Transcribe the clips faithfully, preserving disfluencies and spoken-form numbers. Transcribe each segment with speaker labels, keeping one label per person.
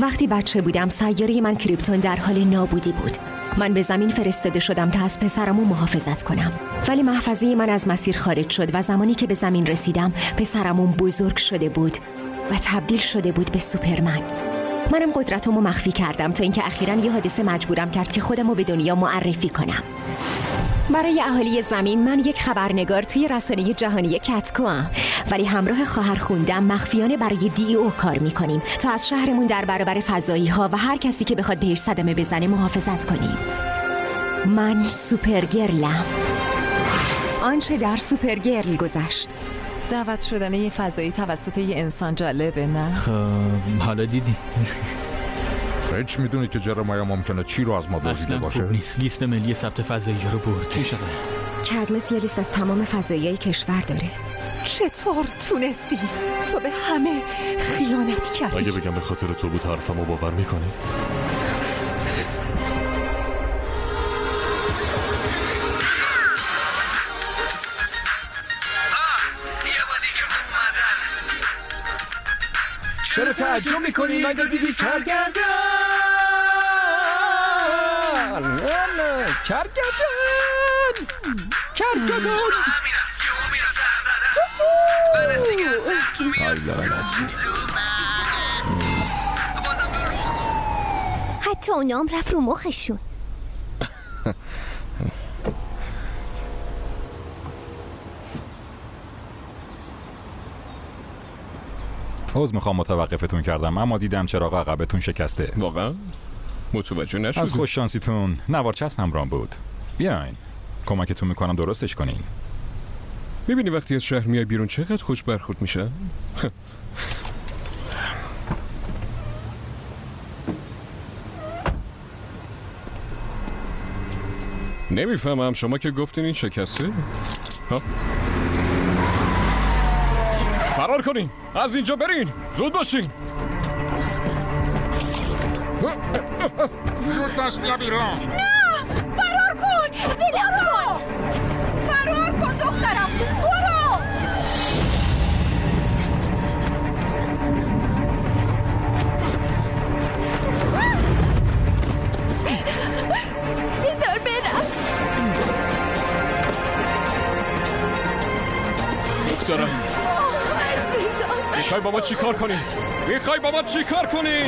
Speaker 1: وقتی بچه بودم سیاره من کریپتون در حال نابودی بود. من به زمین فرستاده شدم تا از پسرمو محافظت کنم، ولی محفظه من از مسیر خارج شد و زمانی که به زمین رسیدم پسرمون بزرگ شده بود و تبدیل شده بود به سوپرمن. منم قدرتمو مخفی کردم تا اینکه اخیراً یه حادثه مجبورم کرد که خودمو به دنیا معرفی کنم. برای اهالی زمین من یک خبرنگار توی رسانه جهانی کتکوام، ولی همراه خواهر خوندم مخفیانه برای دی او کار میکنیم تا از شهرمون در برابر فضایی ها و هر کسی که بخواد بهش صدمه بزنه محافظت کنیم. من سوپرگرلم. آنچه در سوپرگرل گذشت.
Speaker 2: دعوت شدن یه فضایی توسط یه انسان جالبه، نه؟
Speaker 3: خب حالا دیدی.
Speaker 4: هیچ میدونی که جرمایا ممکنه چی رو از ما دزدیده باشه؟
Speaker 3: خوب نیست. لیست ملی ثبت فضایی رو برد. چی شده؟
Speaker 1: کدمس یه لیست از تمام فضایی‌های کشور داره.
Speaker 5: چطور تونستی؟ تو به همه خیانت کردی.
Speaker 6: اگه بگم به خاطر تو بود حرفمو باور میکنی؟
Speaker 7: چرا تعجب میکنی؟ مگه دیدی کرگردن؟ کرگردن کرگردن
Speaker 6: ای لعنت.
Speaker 8: حتی اونام رفت رو مخشون.
Speaker 4: عذر میخوام متوقفتون کردم، اما دیدم چراغ عقبتون شکسته.
Speaker 6: واقعا؟ متوجه نشدم.
Speaker 4: از خوش شانسیتون نوار چسب همراه بود. بیاین کمکتون میکنم درستش کنین.
Speaker 6: میبینی وقتی از شهر میای بیرون چقدر خوش برخورد میشه؟ نمیفهمم، شما که گفتین این شکسته؟ ها؟ فرار کنین، از اینجا برین، زود باشین.
Speaker 4: زود باش بیا بیرون.
Speaker 8: نه فرار کن، ولم کن، فرار کن دخترم، برو. بذار برم.
Speaker 6: دخترم میخوای با ما چی کار کنی؟ میخوای با ما چی کار کنی؟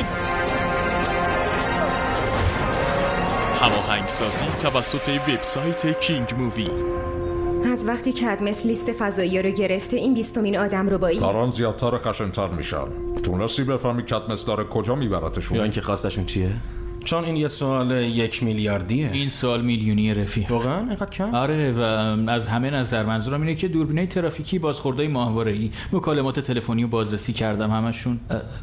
Speaker 9: هماهنگسازی توسط وبسایت کینگ مووی.
Speaker 1: از وقتی کدمس لیست فضایی رو گرفته این بیستمین آدم ربایی
Speaker 4: کاران زیادتر و خشن‌تر میشن. تونستی بفهمی کدمس داره کجا میبرتشون؟
Speaker 10: یا اینکه خواستشون چیه؟ چون این یه سوال یک میلیاردیه.
Speaker 3: این سوال میلیونی رفیق.
Speaker 10: واقعا اینقدر کم؟
Speaker 3: آره و از همه نظر منظورم اینه که دوربینای ترافیکی، بازخوردهای ماهواره‌ای، مکالمات تلفنی رو بازرسی کردم همشون.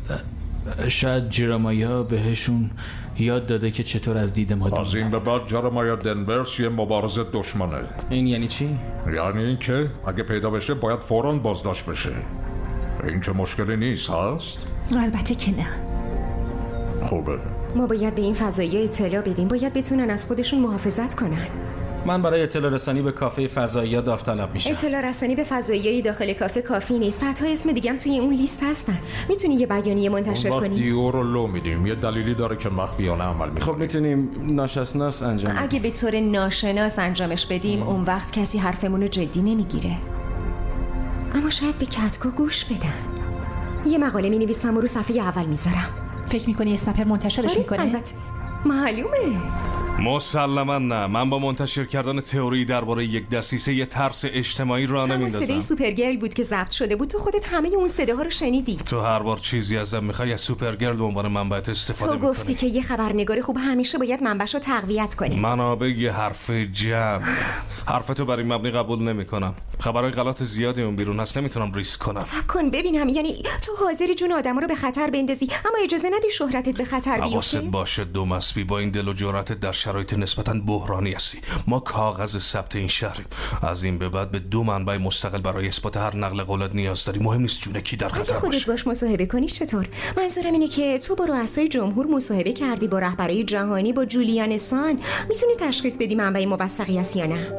Speaker 3: شاید جرمایا بهشون یاد داده که چطور از دید ما
Speaker 4: از این به بعد جرمایا دنورس یه مبارز دشمنه.
Speaker 10: این یعنی چی؟
Speaker 4: یعنی این که اگه پیدا بشه باید فوراً بازداشت بشه. این که مشکلی نیست هست؟
Speaker 5: البته که نه.
Speaker 4: خوبه.
Speaker 1: ما باید به این فضایی اطلاع بدیم، باید بتونن از خودشون محافظت کنن.
Speaker 10: من برای اطلاع رسانی به کافه فضایی داوطلب میشم.
Speaker 1: اطلاع رسانی به فضایی داخل کافه کافی نیست. صدها اسم دیگه هم توی اون لیست هستن. میتونی یه بیانیه منتشر کنی؟
Speaker 4: اون وقت دیو رو لو میدیم. یه دلیلی داره که مخفیانه عمل میکنه.
Speaker 10: خب میتونیم ناشناس انجام بدیم.
Speaker 1: اگه به طور ناشناس انجامش بدیم ام. اون وقت کسی حرفمون رو جدی نمیگیره. اما شاید به کتکو گوش بدن. یه مقاله مینویسم و رو صفحه اول میذارم.
Speaker 5: فکر میکنی اسنپر منتشرش میکنه؟
Speaker 1: البته معلومه.
Speaker 11: مسلما نه. من با منتشر کردن تئوری درباره یک دسیسه یه ترس اجتماعی را نمیندازم.
Speaker 1: صدای سوپرگرل بود که ضبط شده بود. تو خودت همه اون صداها رو شنیدی.
Speaker 11: تو هر بار چیزی ازم میخوای از سوپرگرل به عنوان منبعت استفاده میکنی.
Speaker 1: تو گفتی که یه خبرنگار خوب همیشه باید منبعشو تقویت کنه.
Speaker 11: منابع یه حرف جمع. حرفتو بر این مبنی قبول نمیکنم. خبرهای غلط زیادی اون بیرون هست، نمیتونم ریسک کنم.
Speaker 1: صبر کن ببینم، یعنی تو حاضری جون آدما رو به خطر بندازی اما اجازه ندی شهرتت به خطر بیفته؟
Speaker 11: حواست باشه دو مسبی، با این دل و جرأتت در شرایط نسبتاً بحرانی هستی. ما کاغذ ثبت این شهریم. از این به بعد به دو منبع مستقل برای اثبات هر نقل قولت نیاز داری. مهم نیست جون کی در خطر باشه.
Speaker 1: خودت باش مصاحبه کنی چطور؟ منظورم اینه که تو با رؤسای جمهور مصاحبه کردی، با رهبرای جهانی، با جولیان اسان. میتونی تشخیص بدی منبع موثقی است یا نه؟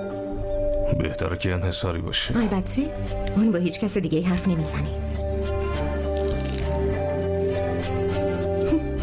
Speaker 11: بهتره که انحصاری باشه.
Speaker 1: البته اون با هیچ کس دیگه حرف نمیزنه.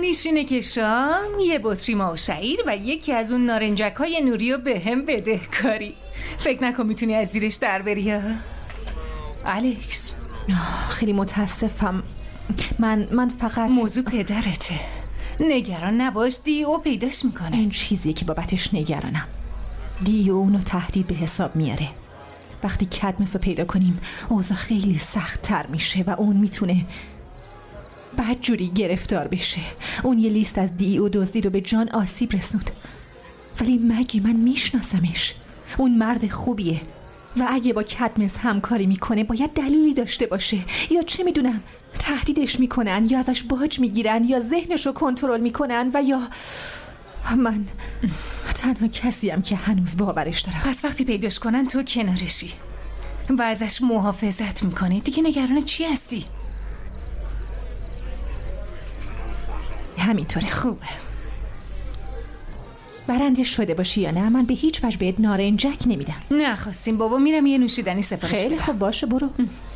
Speaker 12: معنیش اینه که شام یه بطری ما و شعیر و یکی از اون نارنجک های نوری رو به هم بده کاری. فکر نکن میتونی از زیرش در بری ها الکس.
Speaker 5: خیلی متاسفم. من من فقط
Speaker 12: موضوع پدرته. نگران نباش، دیو پیداش میکنه.
Speaker 5: این چیزیه که بابتش نگرانم. دیو اونو تهدید به حساب میاره. وقتی کدمس رو پیدا کنیم اوضاع خیلی سخت تر میشه و اون میتونه بدجوری گرفتار بشه. اون یه لیست از دیو دزدید و به جان آسیب رسوند. ولی مگی من میشناسمش. اون مرد خوبیه و اگه با کدمس همکاری میکنه باید دلیلی داشته باشه. یا چه میدونم تهدیدش میکنن یا ازش باج میگیرن یا ذهنش رو کنترل میکنن و یا من تنها کسیم که هنوز باورش دارم.
Speaker 12: پس وقتی پیداش کنن تو کنارشی و ازش محافظت میکنی. دیگه نگران چی هستی؟
Speaker 5: همینطوره. خوبه. برنده شده باشی یا نه من به هیچ وجه بهت نارنجک نمیدم.
Speaker 12: نه خواستیم بابا، میرم یه نوشیدنی سفارش بدم.
Speaker 5: خیلی خب باشه برو.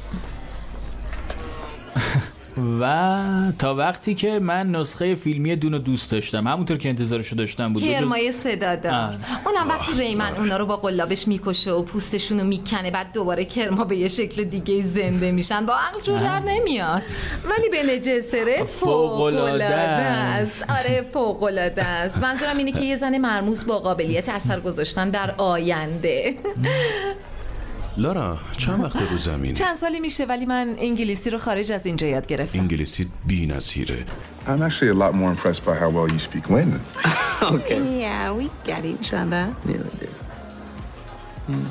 Speaker 3: و تا وقتی که من نسخه فیلمی دونو دوست داشتم، همونطور که انتظارشو داشتم بود.
Speaker 2: کرمای صدا دار. اونم وقتی ریمن اونا رو با قلابش میکشه و پوستشونو میکنه بعد دوباره کرما به یه شکل دیگه زنده میشن، با عقل جور در نمیاد. ولی به نجسرت فوق‌العاده است. آره فوق‌العاده است. منظورم اینه که یه زن مرموز با قابلیت اثر گذاشتن در آینده.
Speaker 13: لارا چند وقت رو زمینی؟
Speaker 2: چند سالی میشه ولی من انگلیسی رو خارج از اینجا یاد گرفتم.
Speaker 13: انگلیسی بی‌نظیره.
Speaker 14: I'm actually a lot more impressed by how well you speak Wyndon.
Speaker 15: Okay. Yeah, we get each other. Yeah, we do. Hmm.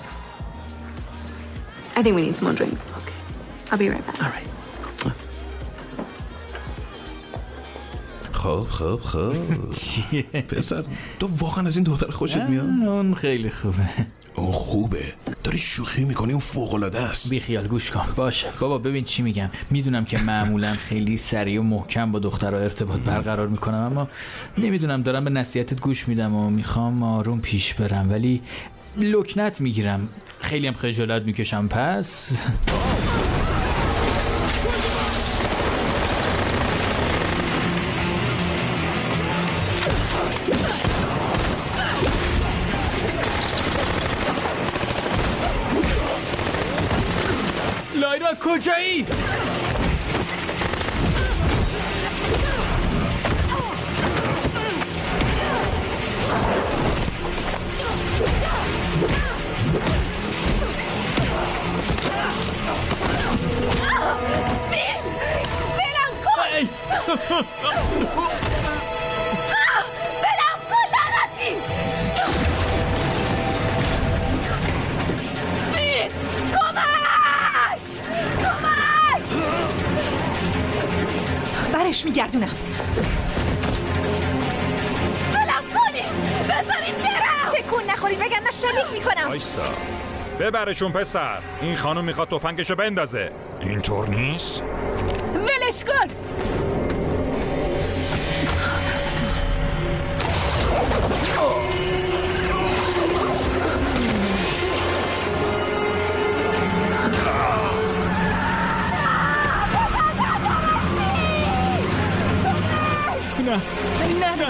Speaker 15: I think we need some more drinks. Okay. I'll be right back.
Speaker 13: All right. خب خب خب پسر تو واقعا از این دختر خوشت میاد؟
Speaker 3: اون خیلی خوبه.
Speaker 13: اون خوبه؟ داری شوخی میکنی؟ اون فوق‌العاده است.
Speaker 3: بی خیال گوش کن. باشه بابا ببین چی میگم. میدونم که معمولا خیلی سریع و محکم با دخترها ارتباط برقرار میکنم، اما نمیدونم دارم به نصیحتت گوش میدم و میخوام آروم پیش برم، ولی لکنت میگیرم، خیلی هم خجالت میکشم. پس لایرا کجایی؟
Speaker 8: بلم کن لعنتی! بین! کمک! کمک!
Speaker 5: برش میگردونم.
Speaker 8: بلم کنیم! بذاریم برم!
Speaker 5: تکون نخوریم وگرنه شلیک میکنم.
Speaker 4: وایسا ببرشون پسر. این خانم میخواد تفنگشو بندازه. اینطور نیست؟
Speaker 12: ولش کن!
Speaker 3: نه
Speaker 12: نه نه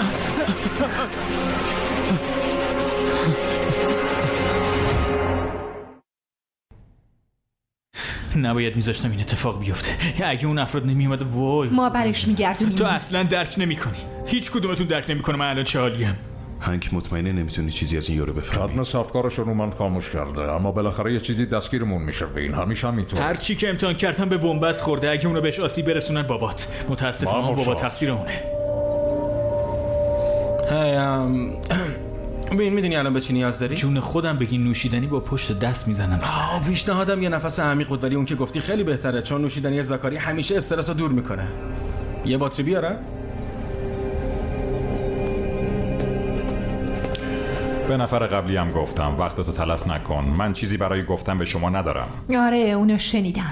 Speaker 3: نباید میذاشتم این اتفاق بیفته. اگه اون افراد نمیومد وای
Speaker 5: ما برش میگردونیم.
Speaker 3: تو اصلا درک نمیکنی. هیچ کدومتون درک نمیکنه من الان چه حالیم.
Speaker 13: هنگ مطمئنه نمیتونی چیزی از این یارو بفهمی.
Speaker 4: کدمس افکارش رو من خاموش کرده، اما بالاخره یه چیزی دستگیرمون میشه. این همیشه میتونه.
Speaker 3: هر چی که امتحان کردن به بنبست خورده. اگه اونو بهش آسیب برسونن بابات. متاسفم بابا تقصیر اونه.
Speaker 10: هایم ببین میدونی الان به چی نیاز داری؟
Speaker 3: جون خودم بگی نوشیدنی با پشت دست میزنم.
Speaker 10: آه پیشنهادم یه نفس عمیق بود، ولی اون که گفتی خیلی بهتره، چون نوشیدنی زاکاری همیشه استرس رو دور میکنه. یه باتری بیارم؟
Speaker 4: به نفر قبلی هم گفتم وقتتو تلف نکن. من چیزی برای گفتن به شما ندارم.
Speaker 5: آره اونو شنیدم.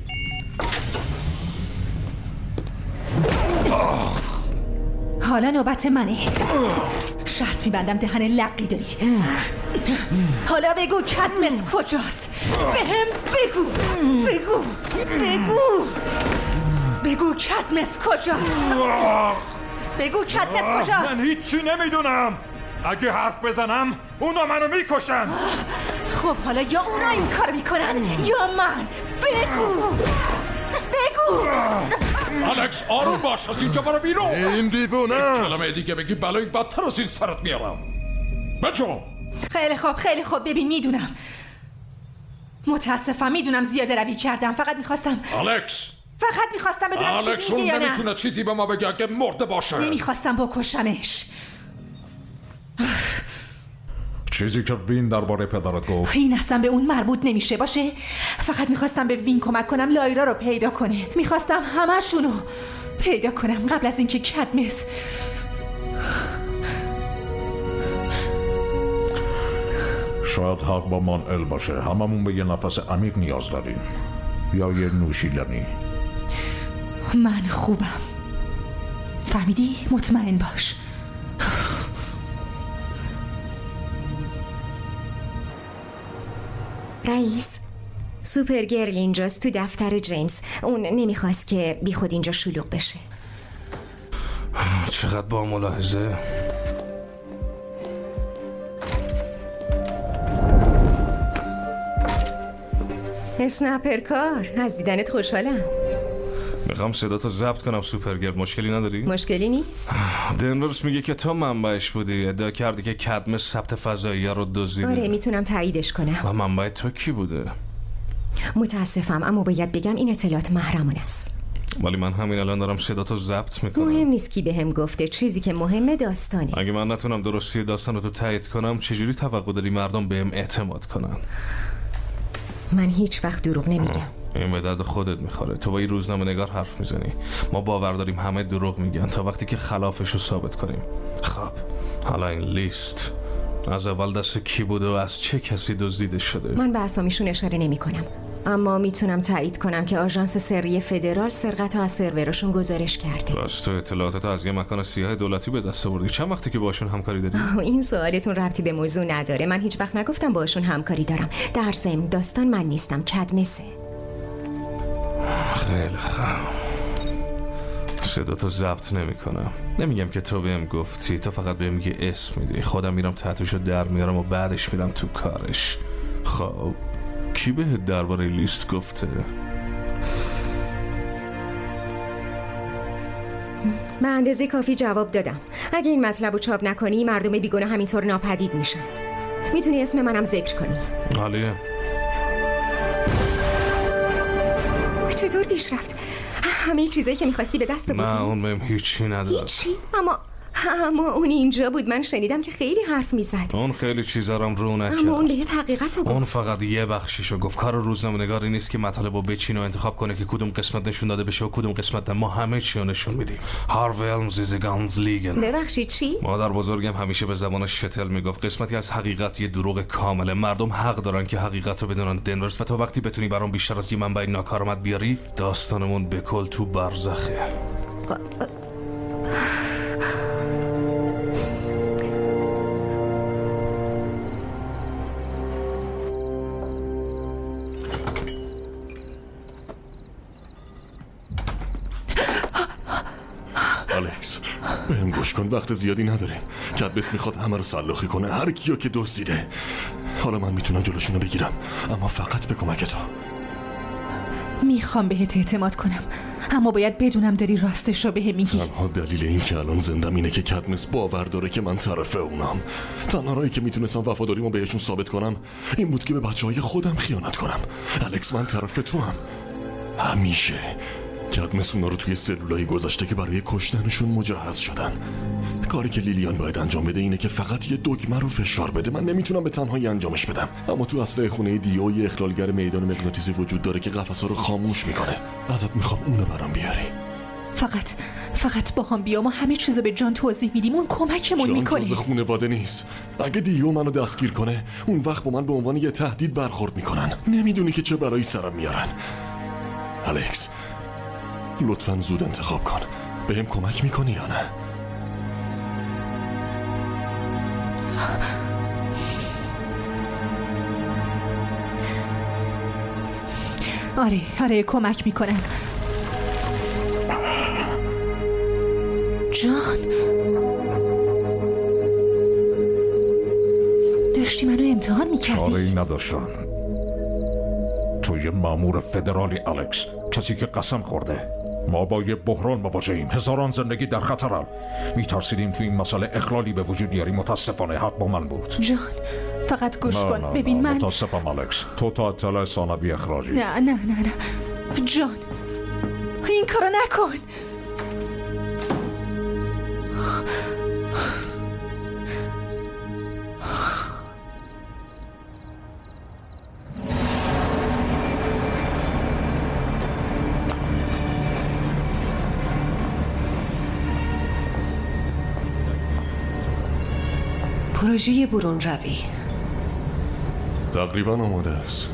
Speaker 5: حالا نوبت منه. شرط میبندم دهن لقی داری. حالا بگو کدمس کجاست؟ بهم بگو بگو بگو بگو کدمس کجاست؟ بگو کدمس کجاست؟
Speaker 4: من هیچی نمیدونم. اگه حرف بزنم اونا منو میکشن.
Speaker 5: خب حالا یا اونا این کار میکنن یا من. بگو بگو.
Speaker 4: الکس آروم باش، از اینجا برو بیرون.
Speaker 13: این دیوونه است.
Speaker 4: کلمه دیگه بگی بلایی بدتر از این سرت میارم. بجو.
Speaker 5: خیلی خوب خیلی خوب. ببین میدونم متاسفم، میدونم زیاده روی کردم. فقط میخواستم
Speaker 4: الکس
Speaker 5: فقط میخواستم بدونم
Speaker 4: الکس
Speaker 5: چیزی میگه یا نه.
Speaker 4: نمیتونه چیزی به ما بگه اگه مرده باشه.
Speaker 5: نمیخواستم بکشمش.
Speaker 4: چیزی که وین درباره پدرت گفت
Speaker 5: این اصلا به اون مربوط نمیشه باشه. فقط میخواستم به وین کمک کنم لایرا رو پیدا کنه. میخواستم همشونو پیدا کنم قبل از اینکه کدمس.
Speaker 4: شاید حق با منعل باشه. هممون به یه نفس عمیق نیاز داریم یا یه نوشیدنی.
Speaker 5: من خوبم، فهمیدی؟ مطمئن باش.
Speaker 1: رئیس، سوپرگرل اینجاست تو دفتر جیمز. اون نمیخواست که بی خود اینجا شلوغ بشه.
Speaker 11: چقدر با ملاحظه.
Speaker 1: اسنپر کار، از دیدنت خوشحالم.
Speaker 11: میخوام صداتو ضبط کنم سوپرگرل، مشکلی نداری؟
Speaker 1: مشکلی نیست.
Speaker 11: دنورس میگه که تو منبعش بودی. ادعا کردی که کدمس ثبت فضایی رو دزدیده.
Speaker 1: آره میتونم تاییدش کنم.
Speaker 11: و منبع تو کی بوده؟
Speaker 1: متاسفم اما باید بگم این اطلاعات محرمانه است.
Speaker 11: ولی من همین الان دارم صداتو ضبط میکنم.
Speaker 1: مهم نیست کی بهم گفته، چیزی که مهمه داستانه.
Speaker 11: اگه من نتونم درستی داستان رو تو تایید کنم چجوری توقع داری مردم بهم اعتماد کنن؟
Speaker 1: من هیچ وقت دروغ نمیگم.
Speaker 11: این به درد خودت میخوره. تو با این روزنامه نگار حرف میزنی. ما باور داریم همه دروغ میگن تا وقتی که خلافش رو ثابت کنیم. خب حالا این لیست از اول دست کی بوده و از چه کسی دزدیده شده؟
Speaker 1: من به اسامیشون اشاره نمی کنم، اما میتونم تایید کنم که آژانس سری فدرال سرقت از سرورشون گزارش کرده.
Speaker 11: راست، تو اطلاعاتت از یه مکان سیاه دولتی به دست آوردی. چند وقتی که باشون همکاری داری؟
Speaker 1: این سوالتون ربطی به موضوع نداره. من هیچ وقت نگفتم باشون همکاری دارم. در ضمن داستان من نیستم، کدمسه.
Speaker 11: خیلی خوب. صداتو ضبط نمی کنم. نمیگم که تو بهم گفتی، تو فقط بهم میگی اسم میدی. خودم میرم تحتوشو در میارم و بعدش میرم تو کارش. خب کی بهت درباره لیست گفته؟
Speaker 1: به اندازه کافی جواب دادم. اگه این مطلب رو چاپ نکنی مردم بیگناه همینطور ناپدید میشن. میتونی اسم منم ذکر کنی.
Speaker 11: عالیه.
Speaker 1: چطور پیش رفت؟ همه چیزایی که میخواستی به دست آوردی؟
Speaker 11: نه اون بهم هیچی نداد.
Speaker 1: هیچی؟ اما اما اون اینجا بود. من شنیدم که خیلی حرف میزد.
Speaker 11: اون خیلی چیزا رو رو نکرد.
Speaker 1: اما اون به یه تحقیقت رو گفت.
Speaker 11: اون فقط یه بخشیشو گفت. کار روزنامه‌نگاری نیست که مطالبو بچینه و انتخاب کنه که کدوم قسمت نشون داده بشه و کدوم قسمت نه. ما همه چی رو نشون میدیم. هاروی المز از گانز لیگن.
Speaker 1: ببخشید چی؟
Speaker 11: مادر بزرگم همیشه به زبان شتل میگفت قسمتی از حقیقت یه دروغ کامله. مردم حق دارن که حقیقت رو بدونن دنورس، و تا وقتی بتونی برام بیشتر از یه منبع ناکارآمد بیاری داستانمون به کل تو برزخه.
Speaker 13: الکس بهم گوش کن، وقت زیادی نداریم. کدمس میخواد همه رو سلاخی کنه، هر کیو که دزدیده. حالا من میتونم جلوشونو بگیرم، اما فقط به کمک تو.
Speaker 5: میخوام بهت اعتماد کنم، اما باید بدونم داری راستش رو بهم میگی.
Speaker 13: تنها دلیل این که الان زندم اینه که کدمس باور داره که من طرف اونم. تنها راهی که میتونستم وفاداریمو بهشون ثابت کنم این بود که به بچهای خودم خیانت کنم. الکس من طرف تو هم همیشه. کدمس اونا رو توی سلولای گذاشته که برای کشتنشون مجهز شدن. کاری که لیلیان باید انجام بده اینه که فقط یه دگمه رو فشار بده. من نمیتونم به تنهایی انجامش بدم، اما تو اصل خونه دیو یه اخلالگر میدان مغناطیسی وجود داره که قفس‌ها رو خاموش میکنه. ازت میخوام اونو برام بیاری.
Speaker 5: فقط فقط با هم بیام و همه چیزو به جان توضیح میدیم، اون کمکمون میکنه.
Speaker 13: جان جز خونواده نیست. اگه دیو منو دستگیر کنه اون وقت با من به عنوان یه تهدید برخورد میکنن. نمیدونی که چه بلایی سرم میارن. الکس لطفاً زود انتخاب کن. بهم کمک میکنی یا نه؟
Speaker 5: آره آره کمک میکنم. جان، داشتی منو امتحان میکردی؟
Speaker 4: چاره‌ای نداشتم. تو یه مأمور فدرالی الکس، کسی که قسم خورده. ما با یه بحران مواجهیم، هزاران زندگی در خطرن. میترسیدیم تو این مسئله اخلالی به وجود بیاری. متاسفانه حق با من بود.
Speaker 5: جان فقط گوش
Speaker 4: نه
Speaker 5: کن.
Speaker 4: نه
Speaker 5: ببین
Speaker 4: نه.
Speaker 5: من
Speaker 4: متاسفم الکس، تو تا اطلاع ثانوی اخراجی.
Speaker 5: نه نه نه نه جان، این کارو نکن.
Speaker 16: پروژه برون روی
Speaker 13: تقریبا آماده است.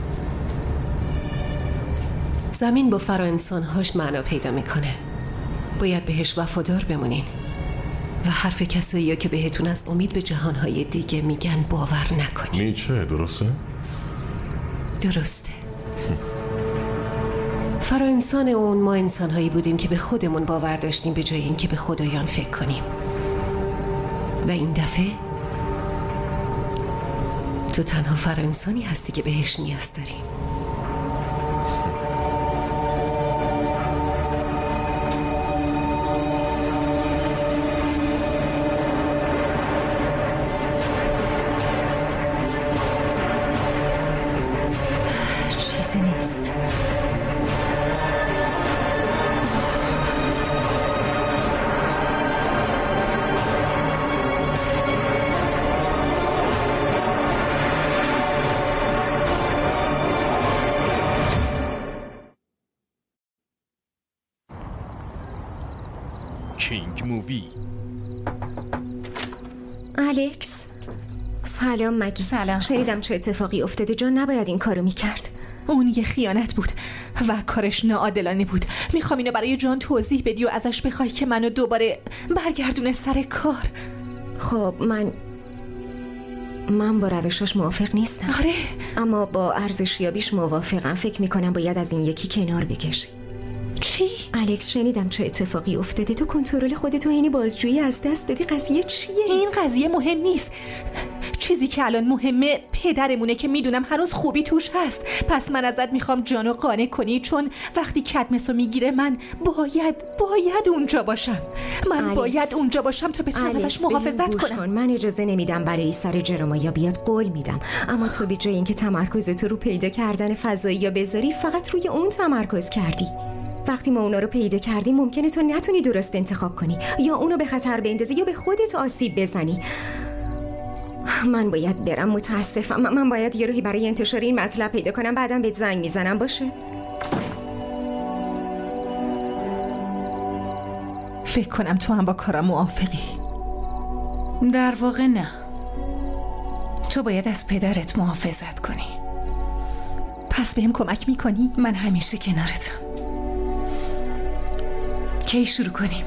Speaker 16: زمین با فراانسان‌هاش معنا پیدا میکنه. باید بهش وفادار بمونین و حرف کسایی که بهتون از امید به جهانهای دیگه میگن باور نکنین.
Speaker 13: نیچه درسته؟
Speaker 16: درسته. فراانسان اون ما انسانهایی بودیم که به خودمون باور داشتیم به جای اینکه به خدایان فکر کنیم. و این دفعه تو تنها فراانسانی هستی که بهش نیاز داری. چیزی نیست.
Speaker 9: کینگ مووی.
Speaker 1: الکس سلام مگی.
Speaker 5: سلام.
Speaker 1: شنیدم چه اتفاقی افتاده. جان نباید این کارو میکرد.
Speaker 5: اون یه خیانت بود و کارش ناعادلانه بود. میخوام اینو برای جان توضیح بدی و ازش بخوای که منو دوباره برگردونه سر کار.
Speaker 1: خب من من با روشاش موافق نیستم.
Speaker 5: آره
Speaker 1: اما با ارزشیابیش موافقم. فکر میکنم باید از این یکی کنار بکشی.
Speaker 5: چی؟
Speaker 1: الکس شنیدم چه اتفاقی افتاده. تو کنترل خودتو این بازجویی از دست دادی. قضیه چیه؟
Speaker 5: این قضیه مهم نیست. چیزی که الان مهمه پدرمونه که میدونم هنوز خوبی توش هست. پس من ازت میخوام جانو قانع کنی، چون وقتی کدمسو میگیره من باید باید اونجا باشم. من
Speaker 1: الکس.
Speaker 5: باید اونجا باشم تا بتونم ازش محافظت کنم.
Speaker 1: من اجازه نمیدم برای سر جرمایا بیاد. قول میدم. اما تو به جای اینکه تمرکزت رو پیدا کردن فضایی یا بذاری فقط روی اون تمرکز کردی. وقتی ما اونا رو پیدا کردیم ممکنه تو نتونی درست انتخاب کنی، یا اونو به خطر بندازی یا به خودت آسیب بزنی. من باید برم. متاسفم. من باید یه راهی برای انتشار این مطلب پیدا کنم. بعدم بهت زنگ میزنم. باشه؟
Speaker 5: فکر کنم تو هم با کارم موافقی.
Speaker 12: در واقع نه. تو باید از پدرت محافظت کنی.
Speaker 5: پس بهم کمک میکنی؟
Speaker 12: من همیشه کنارتم. کی شروع کنیم؟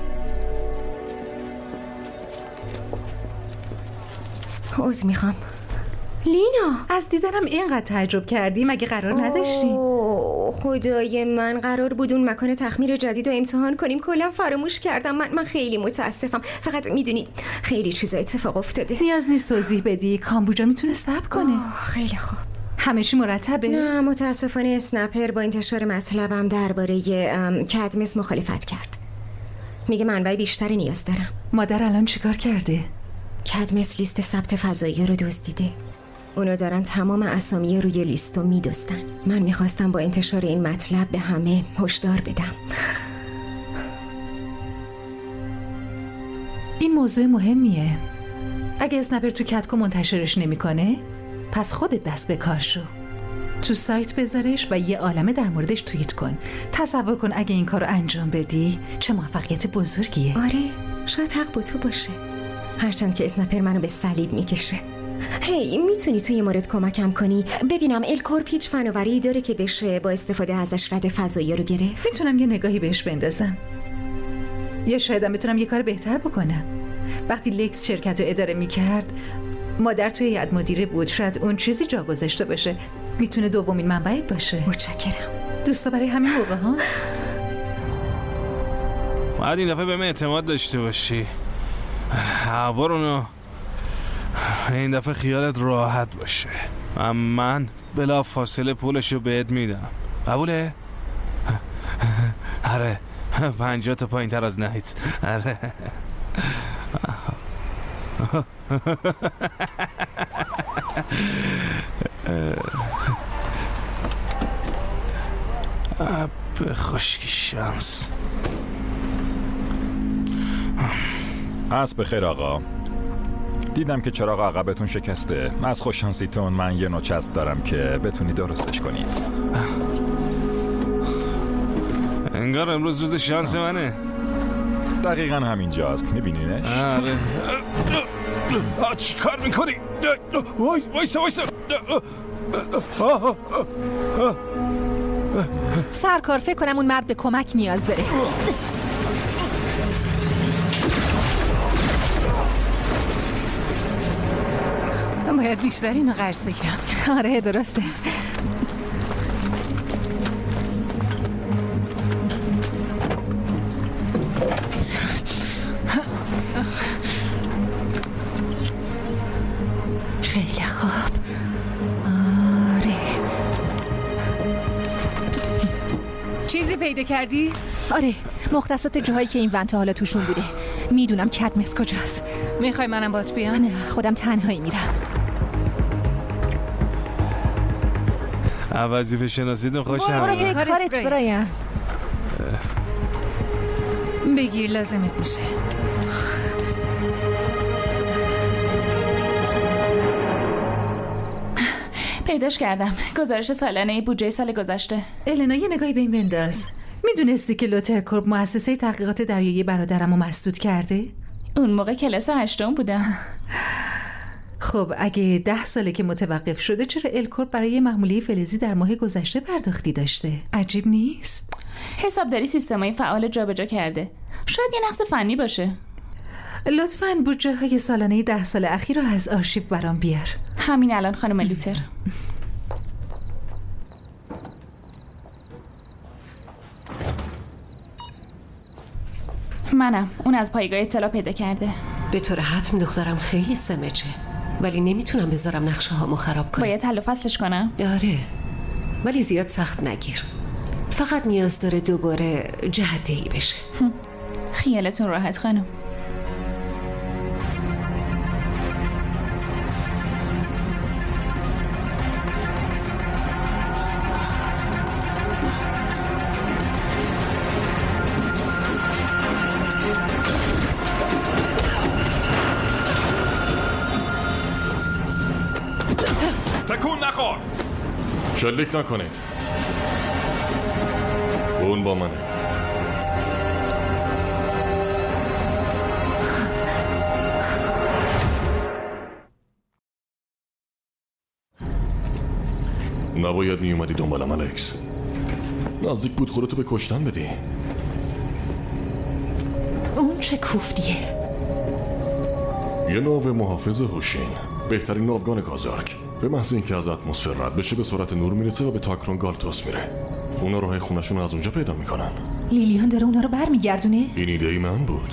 Speaker 1: عذر میخوام. لینا
Speaker 17: از دیدنم اینقدر تعجب کردی؟ مگه قرار نداشتی؟
Speaker 1: اوه خدای من، قرار بود اون مکان تخمیر جدید رو امتحان کنیم. کلا فراموش کردم. من من خیلی متاسفم. فقط میدونی خیلی چیزا اتفاق افتاده.
Speaker 17: نیاز نیست توضیح بدی. کامبوجا میتونه صبر کنه.
Speaker 1: خیلی خوب.
Speaker 17: همه چی مرتبه؟
Speaker 1: نه متاسفانه اسنپر با انتشار مطلبم درباره کدمس مخالفت کرد. میگه منبع بیشتری نیاز دارم.
Speaker 17: مادر الان چیکار کرده؟
Speaker 1: کدمس لیست ثبت فضایی رو دزدیده. اونا دارن تمام اسامی روی لیستو میدزدن. من میخواستم با انتشار این مطلب به همه هشدار بدم.
Speaker 17: این موضوع مهمیه. اگه اسنپر تو کتکو منتشرش نمیکنه پس خودت دست به کار شو. تو سایت بذارش و یه عالمه در موردش توییت کن. تصور کن اگه این کارو انجام بدی چه موفقیت بزرگیه.
Speaker 1: آره شاید حق با تو باشه. هرچند که اسنپر منو به صلیب میکشه. هی میتونی توی مورد کمکم کنی؟ ببینم الکورپ هیچ فناوری داره که بشه با استفاده ازش رد فضایی رو گرفت؟
Speaker 17: میتونم یه نگاهی بهش بندازم. یا شایدم بتونم یه کار بهتر بکنم. وقتی لکس شرکت رو اداره میکرد مادر توی هیئت مدیره بود. شاید اون چیزی جا گذاشته باشه. میتونه دومین منبعت باشه.
Speaker 1: متشکرم.
Speaker 17: دوستا برای همین موقع ها
Speaker 11: باید این دفعه به من اعتماد داشته باشی. برونو، این دفعه خیالت راحت باشه. من بلا فاصله پولشو بهت میدم. قبوله؟ آره، پنجاه تا پایین تر از نهیت. آره. به خشکی شانس.
Speaker 18: عصر بخیر آقا. دیدم که چراغ عقبتون شکسته. از خوششانسیتون من یه نوع چسب دارم که بتونی درستش کنید.
Speaker 11: انگار امروز روز شانس منه.
Speaker 18: دقیقا همینجاست، میبینینش؟
Speaker 11: آره. چی کار میکنی؟ وایسا وایسا.
Speaker 5: سرکار، فکر کنم اون مرد به کمک نیاز داره.
Speaker 12: من باید بیشتر اینو قرض بگیرم.
Speaker 5: آره درسته. خیلی خوب. آره.
Speaker 12: چیزی پیدا کردی؟
Speaker 5: آره، مختصات جاهایی که این ونت حالا توشون بوده. میدونم کدمس کجاست.
Speaker 12: میخوای منم بات بیام؟
Speaker 5: نه، خودم تنهایی میرم.
Speaker 11: وظیفه شناسیتون خوشم.
Speaker 5: برای کارت برایم.
Speaker 12: بگیر، لازمت میشه.
Speaker 19: پیداش کردم. گزارش سالانه بودجه سال گذشته.
Speaker 17: النا یه نگاهی به این بنداز. میدونستی که لوترکورپ مؤسسه تحقیقات دریایی برادرمو مسدود کرده؟
Speaker 19: اون موقع کلاس هشتم بودم.
Speaker 17: خب اگه ده ساله که متوقف شده، چرا الکورپ برای محموله فلزی در ماه گذشته پرداختی داشته؟ عجیب نیست؟
Speaker 19: حسابداری سیستمای فعال جابجا کرده. شاید یه نقص فنی باشه.
Speaker 17: لطفاً بودجه های سالانه ده سال اخیر رو از آرشیو برام بیار.
Speaker 19: همین الان خانم لوتر. منم. اون از پایگاه اطلاع پیدا کرده.
Speaker 16: به طور حتم دخترم خیلی سمجه، ولی نمیتونم بذارم نقشه هامو خراب کنم.
Speaker 19: باید حل و فصلش کنم؟
Speaker 16: آره، ولی زیاد سخت نگیر. فقط نیاز داره دوباره جهت‌دهی بشه.
Speaker 19: خیالتون راحت خانم.
Speaker 13: تکون نخور. شلیک نکنید. اون با منه. نباید می اومدی دنبالم الکس. نزدیک بود خودتو به کشتن بدی.
Speaker 5: اون چه کوفتیه؟
Speaker 13: یه ناو محافظ هوشین، بهترین ناوگان کازارک. به محض اینکه از اتمسفر رد بشه به سرعت نور میرسه و به تاکرون گالتوس میره. اونا راه خونشون از اونجا پیدا میکنن.
Speaker 5: لیلیان داره اونا رو برمیگردونه؟
Speaker 13: این ایده ای من بود.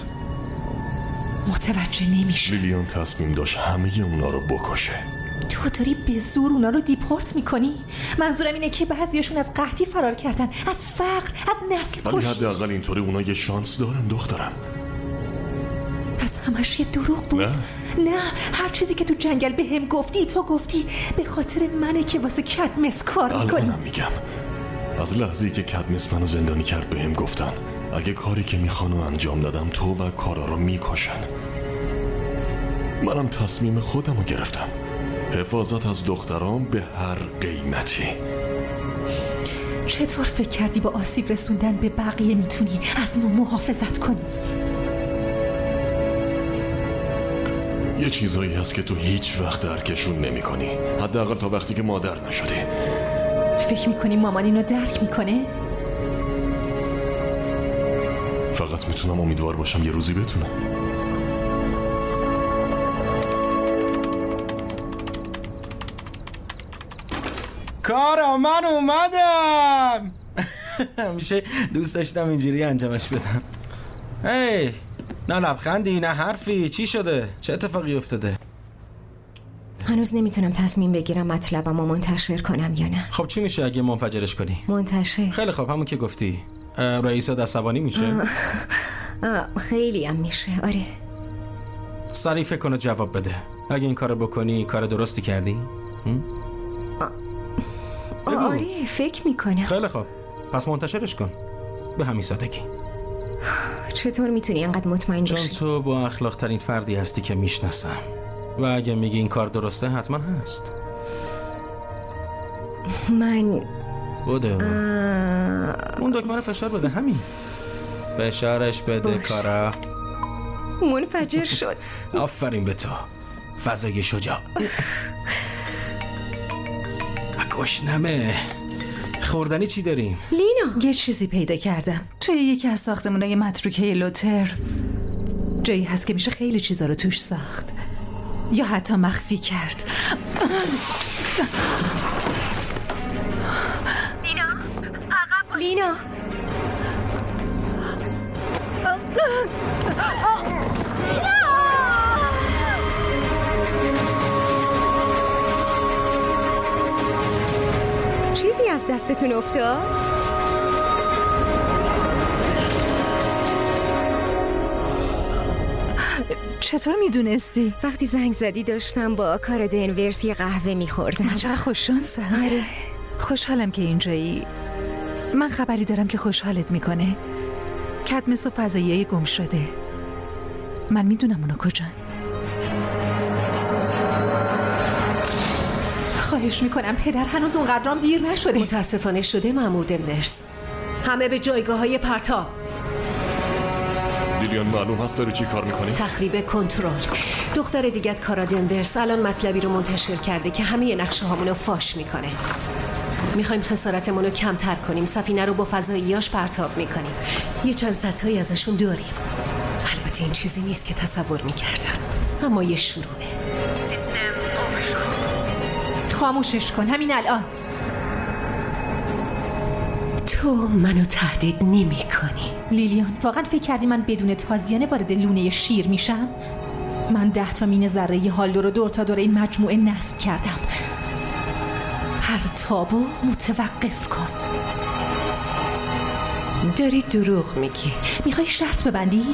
Speaker 5: متوجه نمیشه.
Speaker 13: لیلیان تصمیم داشت همه اونا رو بکشه.
Speaker 5: تو داری به زور اونا رو دیپورت میکنی؟ منظورم اینه که بعضیاشون از قحطی فرار کردن، از فقر، از نسل
Speaker 13: ولی
Speaker 5: کشی.
Speaker 13: حداقل اینطوری اونا یه شانس دارن دخترم.
Speaker 5: پس همش یه دروغ بود؟
Speaker 13: نه
Speaker 5: نه، هر چیزی که تو جنگل به هم گفتی تو گفتی به خاطر منه که واسه کدمس کار میکنی.
Speaker 13: الانم میگم از لحظه‌ای که کدمس منو زندانی کرد به هم گفتن اگه کاری که میخوانو انجام دادم تو و کارا رو میکشن. منم تصمیم خودم رو گرفتم. حفاظت از دخترام به هر قیمتی.
Speaker 5: چطور فکر کردی با آسیب رسوندن به بقیه میتونی از ما محافظت کنی؟
Speaker 13: یه چیزایی هست که تو هیچ وقت درکشون نمی کنی، حداقل تا وقتی که مادر نشدی.
Speaker 5: فکر میکنی مامان اینو درک میکنه؟
Speaker 13: فقط میتونم امیدوار باشم یه روزی بتونم.
Speaker 10: کارا من اومدم. همیشه دوست داشتم اینجوری انجامش بدم. هی نه لبخندی نه حرفی، چی شده؟ چه اتفاقی افتاده؟
Speaker 1: هنوز نمیتونم تصمیم بگیرم مطلبمو منتشر کنم یا نه.
Speaker 10: خب چی میشه اگه منفجرش کنی؟
Speaker 1: منتشر.
Speaker 10: خیلی خب، همون که گفتی. رئیسات عصبانی میشه؟
Speaker 1: آه. آه. خیلی هم میشه. آره.
Speaker 10: سریع فکر کن و جواب بده. اگه این کارو بکنی کار درستی کردی؟
Speaker 1: آه. آره فکر میکنم.
Speaker 10: خیلی خب، پس منتشرش کن به همین سادگی.
Speaker 1: چطور میتونی انقدر مطمئن باشی؟
Speaker 10: چون تو با اخلاق ترین فردی هستی که میشناسم و اگه میگی این کار درسته حتما هست.
Speaker 1: من
Speaker 10: بوده آه... اون دکمه رو فشار بده. همین فشارش بده. کارا
Speaker 1: منفجر شد.
Speaker 10: آفرین به تو فضای شجاع. گشنمه. خوردنی چی داریم؟
Speaker 17: لینا یه چیزی پیدا کردم توی یکی از ساختمونای متروکه لوتر. جایی هست که میشه خیلی چیزا رو توش ساخت یا حتی مخفی کرد.
Speaker 8: لینا عقب
Speaker 1: لینا چیزی از دستتون افتاد؟
Speaker 17: چطور میدونستی؟
Speaker 1: وقتی زنگ زدی داشتم با کار دنورس یه قهوه میخوردم.
Speaker 17: چقدر خوششانسم. آره خوشحالم که اینجایی. من خبری دارم که خوشحالت میکنه. کدمس و فضاییای گم شده. من میدونم اونا کجان.
Speaker 5: خواهش میکنم پدر، هنوز اونقدرام دیر نشده.
Speaker 16: متاسفانه شده مأمور دنورس. همه به جایگاه های پرتاب.
Speaker 13: لیلیان معلوم هست داری چی کار میکنی؟
Speaker 16: تخریب کنترل. دختر دیگت کارا دنورس الان مطلبی رو منتشر کرده که همه نقشه هامونو فاش میکنه. میخوایم خسارتمون رو کمتر کنیم. سفینه رو با فضاییاش پرتاب میکنیم. یه چند سطحی ازشون داریم. البته این چیزی نیست که تصور میکردم، اما یه شروعه.
Speaker 8: سیستم آف شد.
Speaker 5: خاموشش کن همین الان.
Speaker 16: تو منو تهدید نمی کنی.
Speaker 5: لیلیان واقعا فکر کردی من بدون تازیانه وارد لونه شیر میشم؟ من ده تا مین ذره هالدو رو دور تا دور این مجموعه نصب کردم. پرتابو متوقف کن.
Speaker 16: داری دروغ میگی.
Speaker 5: میخوای شرط ببندی؟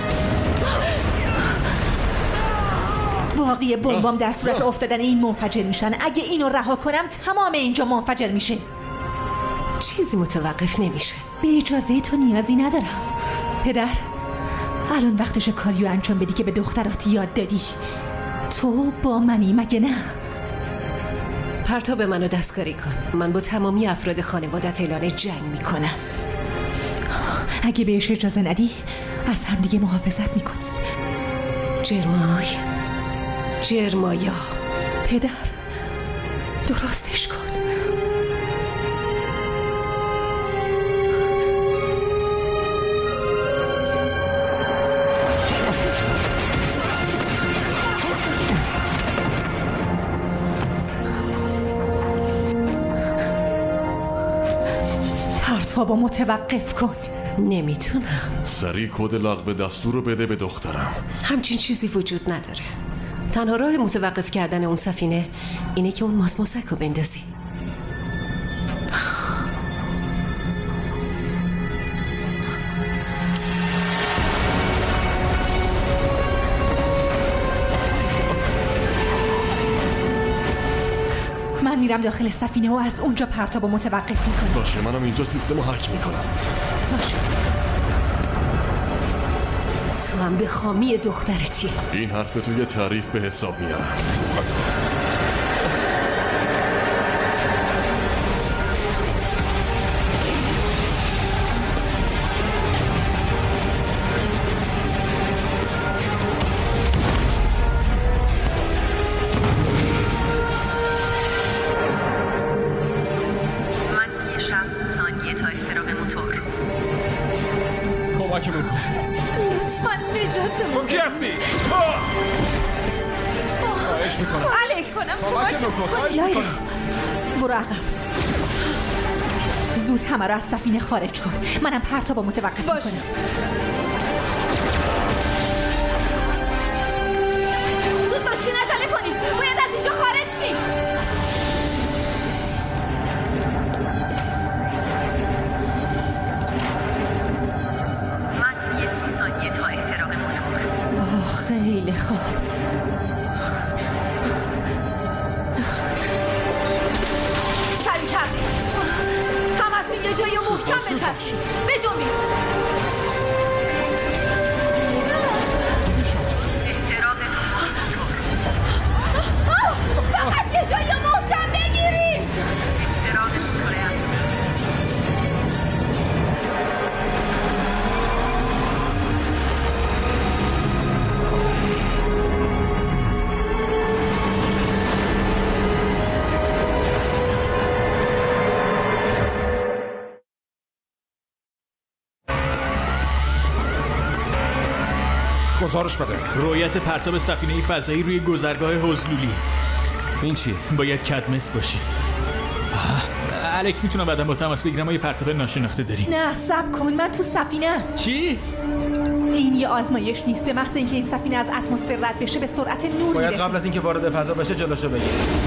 Speaker 5: باقی بمبام در صورت افتادن این منفجر میشن. اگه اینو رها کنم تمام اینجا منفجر میشه.
Speaker 16: چیزی متوقف نمیشه.
Speaker 5: به اجازه تو نیازی ندارم. پدر الان وقتش کاریو انجام بدی که به دخترات یاد دادی. تو با منی مگه نه؟
Speaker 16: پرتاب منو دستکاری کن. من با تمامی افراد خانوادت اعلان جنگ میکنم.
Speaker 5: اگه بهش اجازه ندی از همدیگه محافظت میکنیم.
Speaker 16: جرمای جرمایا
Speaker 5: پدر درستش کن. پرتابو متوقف کن.
Speaker 16: نمیتونم.
Speaker 13: سریع کد لغو دستور رو بده به دخترم.
Speaker 16: همچین چیزی وجود نداره. تنها راه متوقف کردن اون سفینه اینه که اون ماسماسک رو بندازی.
Speaker 5: من میرم داخل سفینه و از اونجا پرتابو متوقف میکنم.
Speaker 13: باشه منم اینجا سیستم رو هک میکنم.
Speaker 5: باشه.
Speaker 16: تو هم به خامی دخترتی.
Speaker 13: این حرف تو یه تعریف به حساب میارم.
Speaker 8: منفی شصت ثانیه تا احتراق موتور.
Speaker 7: کمک بکن.
Speaker 5: لطفاً نجاتمون
Speaker 7: تو کی هستی؟ خواهش میکنم.
Speaker 5: الکس
Speaker 7: کمک بکن. خواهش میکنم.
Speaker 5: برو عقب. زود همه رو از سفینه خارج کن. منم پرتابو متوقف میکنم. خب
Speaker 12: سریعتر همتون یه جایی محکم بچسبید بجنبید. احترام فقط یه جایی محکم بگیرید. احترام موتور اصلی.
Speaker 4: گزارش بده.
Speaker 3: رویت پرتاب سفینه فضایی روی گذرگاه حضلولی.
Speaker 10: این چیه؟
Speaker 3: باید کدمس باشه. الکس میتونم بعدا با تماس بگیرم، ما یه پرتاب ناشناخته داریم.
Speaker 5: نه صبر کن، من تو سفینه.
Speaker 3: چی؟
Speaker 5: این یه آزمایش نیست. به محض اینکه این سفینه از اتمسفر رد بشه به سرعت نور
Speaker 10: باید
Speaker 5: میرسه.
Speaker 10: قبل از اینکه وارد فضا بشه جلوشو بگیر.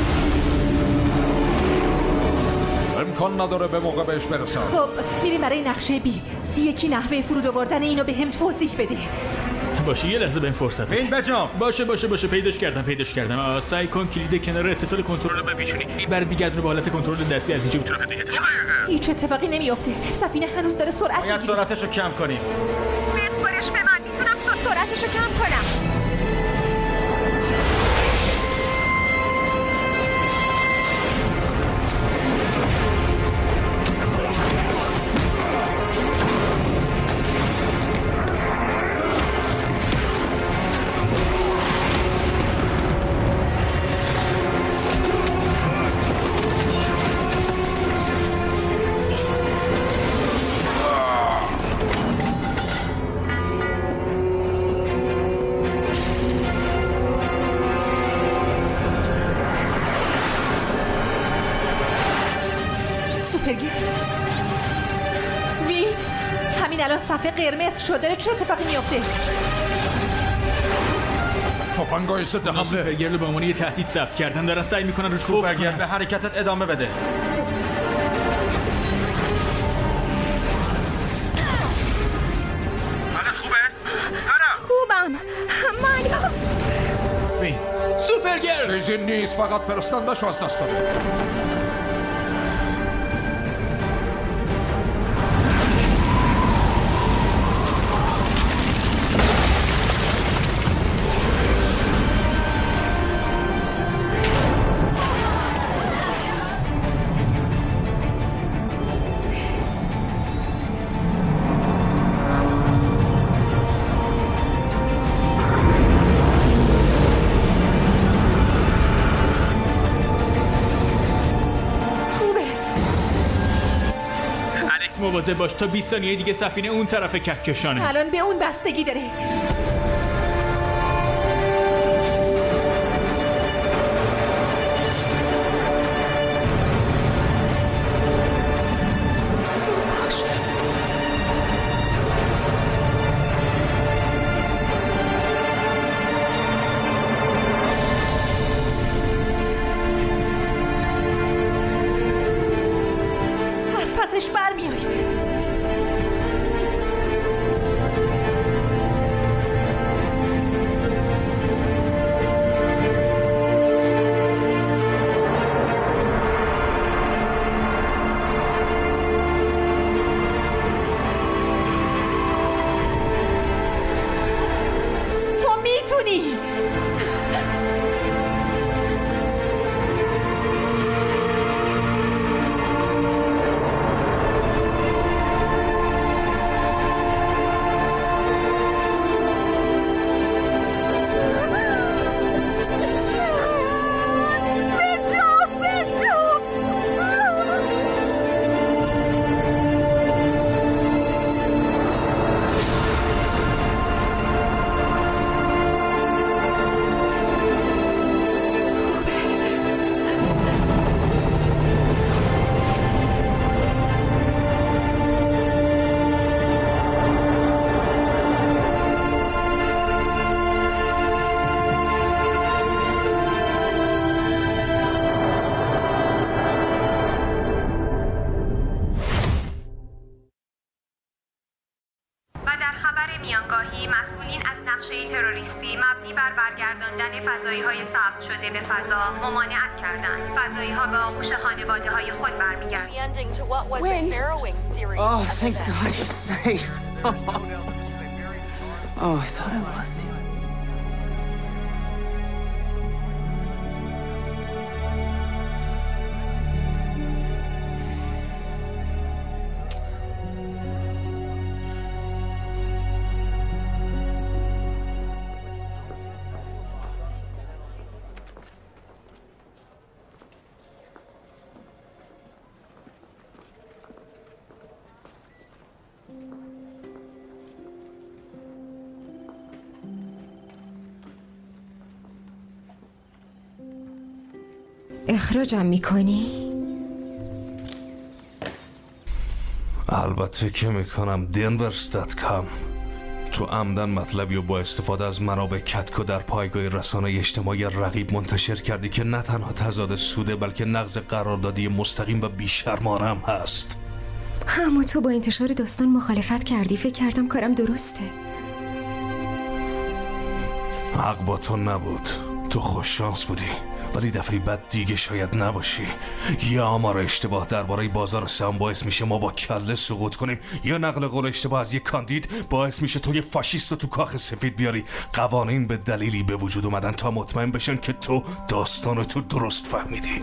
Speaker 4: امکان نداره به موقع بهش برسم.
Speaker 5: خب میریم برای نقشه بی. یکی نحوه فرود آوردن اینو به هم توضیح بده.
Speaker 3: باشه یه لحظه بهم فرصت بده.
Speaker 10: این بجام.
Speaker 3: باشه باشه باشه پیداش کردم پیداش کردم. سعی کن کلید کنار اتصال کنترل رو بپیچونی. این بر دیگه به حالت کنترل دستی از اینجا میتونه هدایتش کنه.
Speaker 5: هیچ اتفاقی نمیافته. سفینه هنوز داره سرعت میگیره.
Speaker 10: باید سرعتشو کم کنیم.
Speaker 8: بسپارش به من، میتونم سرعتشو کم کنم.
Speaker 5: وی همین الان صفحه قرمز شده. چه اتفاقی میفته؟
Speaker 4: تفنگای ضد حمله.
Speaker 3: سوپرگرل به عنوان یه تهدید ثبت کردن، دارن سعی میکنن روش خوف
Speaker 10: سوپرگرل به حرکتت ادامه بده.
Speaker 8: حالت خوبه؟ خوبم. من
Speaker 3: وی سوپرگرل
Speaker 4: چیزی نیست، فقط فرستندش از دست داده.
Speaker 3: مواظب باش تا بیست ثانیه دیگه سفینه اون طرف کهکشانه.
Speaker 5: الان به اون بستگی داره. پسش برمیای.
Speaker 1: مبنی بر برگرداندن فضایی های ثبت شده به فضا ممانعت کردند. فضایی ها به آغوش خانواده های خود برمیگردند.
Speaker 20: Oh, thank God you're safe. Oh, I thought I lost you.
Speaker 1: اخراجم میکنی؟
Speaker 11: البته که میکنم. دنورس دات کام تو عمدن مطلبی و با استفاده از منابع کتکو در پایگاه رسانه اجتماعی رقیب منتشر کردی که نه تنها تضاد سوده بلکه نقض قراردادی مستقیم و بیشرمانه هم هست.
Speaker 1: اما تو با انتشار داستان مخالفت کردی. فکر کردم کارم درسته.
Speaker 11: حق با تو نبود. تو خوش شانس بودی، ولی دفعه بعد دیگه شاید نباشی. یا آمار اشتباه درباره بازار سهام باعث میشه ما با کله سقوط کنیم، یا نقل قول اشتباه از یک کاندید باعث میشه تو یه فاشیست رو تو کاخ سفید بیاری. قوانین به دلیلی به وجود اومدن تا مطمئن بشن که تو داستان تو درست فهمیدی.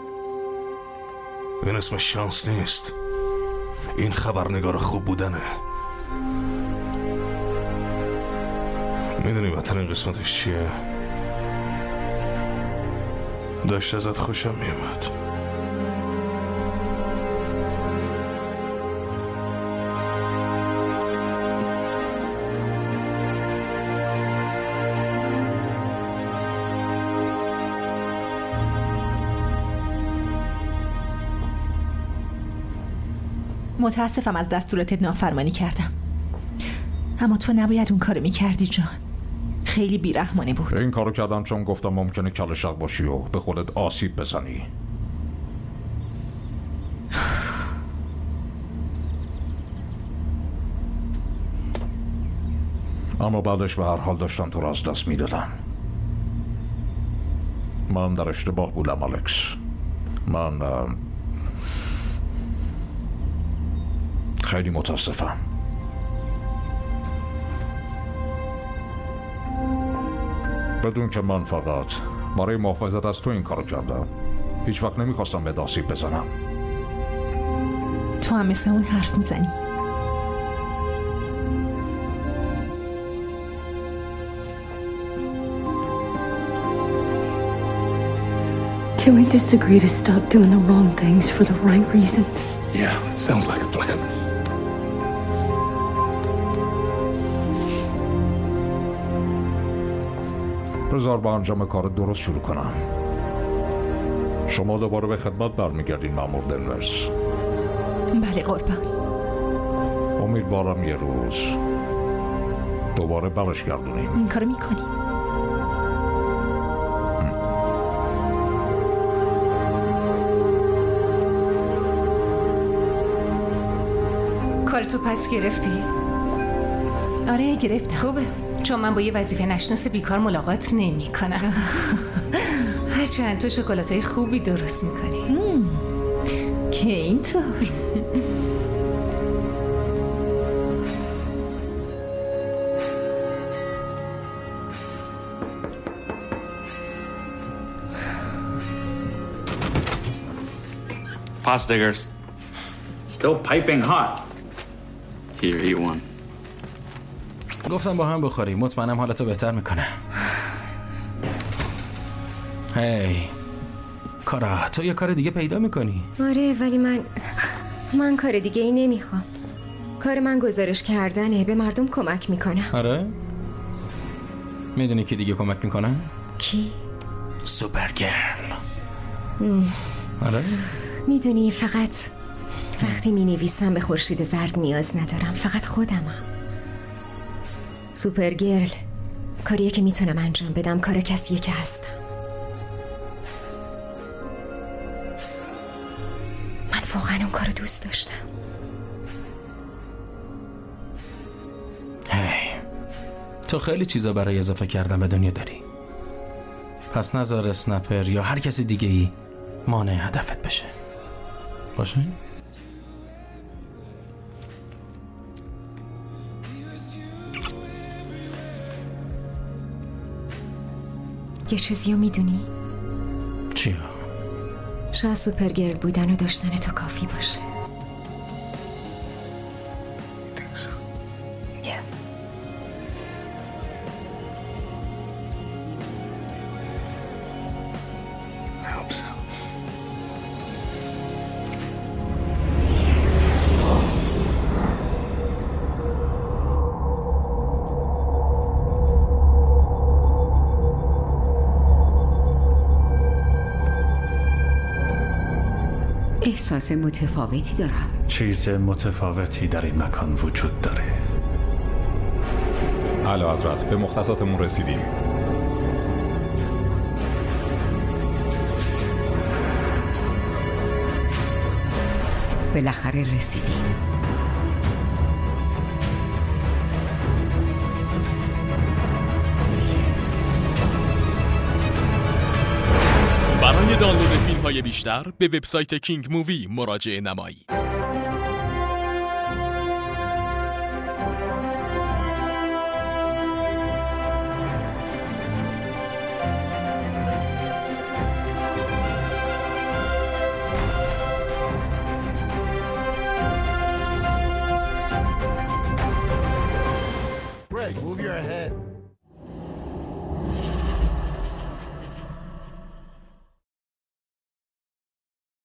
Speaker 11: این اسم شانس نیست، این خبرنگار خوب بودنه. میدونی بدترین قسمتش چیه؟ داشت ازت خوشم میومد.
Speaker 5: متاسفم از دستوراتت نافرمانی کردم، اما تو نباید اون کارو میکردی جان. خیلی بیرحمانه بود.
Speaker 4: این کارو کردم چون گفتم ممکنه کله شق باشی و به خودت آسیب بزنی. اما بعدش به هر حال داشتم تو رو از دست میدادم. من در اشتباه بودم الکس. من خیلی متاسفم. بدون که من فقط برای محافظت از تو این کارو کردم. هیچ وقت نمیخواستم به آسیب بزنم.
Speaker 5: تو هم مثل اون حرف میزنی.
Speaker 21: Can we just agree to stop doing the wrong things for the right reasons?
Speaker 14: Yeah, it sounds like a plan.
Speaker 4: بذار با انجام کار درست شروع کنم. شما دوباره به خدمت برمیگردین مأمور دنورس.
Speaker 5: بله قربان.
Speaker 4: امیدوارم یه روز دوباره برش گردونیم.
Speaker 5: این کارو میکنی؟
Speaker 12: کارتو پس گرفتی؟
Speaker 5: آره گرفتم.
Speaker 12: خوبه، چون من با یه وظیفه نشناس بیکار ملاقات نمی کنم. هرچند تو شکلاتای خوبی درست میکنی.
Speaker 5: که اینطور.
Speaker 22: Pot stickers. Still piping hot. Here, eat one.
Speaker 10: گفتم با هم بخوری، مطمئنم حالتو بهتر میکنه. هی کارا، تو یه کار دیگه پیدا میکنی؟
Speaker 1: آره ولی من من کار دیگه ای نمیخوام. کار من گزارش کردنه، به مردم کمک میکنم.
Speaker 10: آره؟ میدونی کی دیگه کمک میکنه؟
Speaker 1: کی؟
Speaker 10: سوپرگرل. آره؟
Speaker 1: میدونی فقط وقتی مینویسم به خورشید زرد نیاز ندارم، فقط خودمم. سوپرگرل کاریه که میتونم انجام بدم، کار کسیه که هستم. من واقعا اون کارو دوست داشتم.
Speaker 10: هی تو خیلی چیزا برای اضافه کردن به دنیا داری. پس نذار اسنپر یا هر کسی دیگه ای مانع هدفت بشه. باشه؟
Speaker 1: یه چیزی رو میدونی؟
Speaker 10: چیا؟
Speaker 1: شاید سوپرگرل بودن و داشتن تو کافی باشه.
Speaker 2: احساس متفاوتی دارم.
Speaker 6: چیز متفاوتی در این مکان وجود داره.
Speaker 18: اعلی حضرت، به مختصاتمون رسیدیم.
Speaker 2: بالاخره رسیدیم.
Speaker 9: برای دانلود فیلم های بیشتر به وبسایت کینگ مووی مراجعه نمایید.
Speaker 23: Greg, move your head.